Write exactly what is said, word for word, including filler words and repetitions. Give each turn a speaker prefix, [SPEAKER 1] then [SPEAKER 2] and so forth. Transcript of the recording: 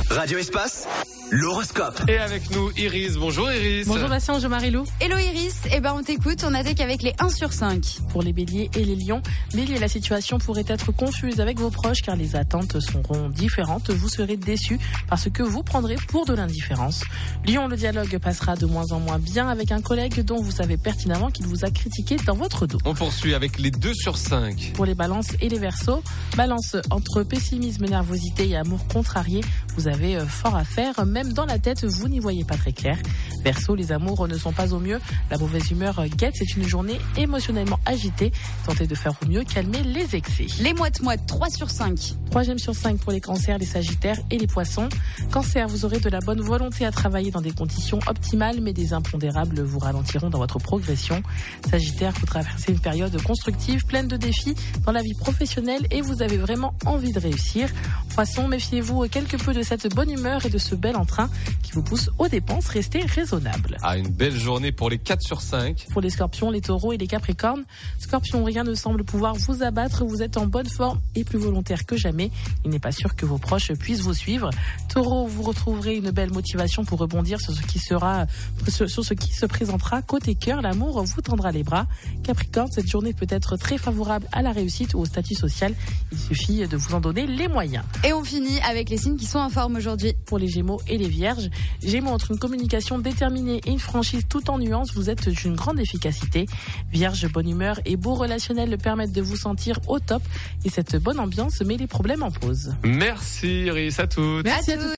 [SPEAKER 1] Radio Espace, l'horoscope.
[SPEAKER 2] Et avec nous, Iris. Bonjour Iris.
[SPEAKER 3] Bonjour Bastien, bonjour Marilou.
[SPEAKER 4] Hello Iris, eh ben on t'écoute, on attaque avec les un sur cinq.
[SPEAKER 3] Pour les béliers et les lions, bélier, la situation pourrait être confuse avec vos proches car les attentes seront différentes. Vous serez déçus parce que vous prendrez pour de l'indifférence. Lion, le dialogue passera de moins en moins bien avec un collègue dont vous savez pertinemment qu'il vous a critiqué dans votre dos.
[SPEAKER 2] On poursuit avec les deux sur cinq.
[SPEAKER 3] Pour les balances et les verseaux, balance, entre pessimisme, nervosité et amour contrarié, vous avez fort à faire, même dans la tête, vous n'y voyez pas très clair. Verseau, les amours ne sont pas au mieux, la mauvaise humeur guette, c'est une journée émotionnellement agitée. Tentez de faire au mieux, calmer les excès.
[SPEAKER 4] Les moites-moites, trois sur cinq.
[SPEAKER 3] Troisième sur cinq pour les cancers, les sagittaires et les poissons. Cancer, vous aurez de la bonne volonté à travailler dans des conditions optimales, mais des impondérables vous ralentiront dans votre progression. Sagittaire, vous traversez une période constructive, pleine de défis dans la vie professionnelle et vous avez vraiment envie de réussir. Poisson, méfiez-vous quelque peu de cette bonne humeur et de ce bel entrain qui vous pousse aux dépenses. Restez raisonnable.
[SPEAKER 2] Ah, une belle journée pour les quatre sur cinq.
[SPEAKER 3] Pour les scorpions, les taureaux et les capricornes. Scorpion, rien ne semble pouvoir vous abattre. Vous êtes en bonne forme et plus volontaire que jamais. Il n'est pas sûr que vos proches puissent vous suivre. Taureau, vous retrouverez une belle motivation pour rebondir sur ce qui sera, sur ce qui se présentera. Côté cœur, l'amour vous tendra les bras. Capricorne, cette journée peut être très favorable à la réussite ou au statut social. Il suffit de vous en donner les moyens.
[SPEAKER 4] Et on finit avec les signes qui sont en forme aujourd'hui.
[SPEAKER 3] Pour les Gémeaux et les Vierges, Gémeaux, entre une communication déterminée et une franchise tout en nuances, vous êtes d'une grande efficacité. Vierge, bonne humeur et beau relationnel permettent de vous sentir au top. Et cette bonne ambiance met les problèmes en pause.
[SPEAKER 2] Merci Iris, à toutes.
[SPEAKER 4] Merci à tous.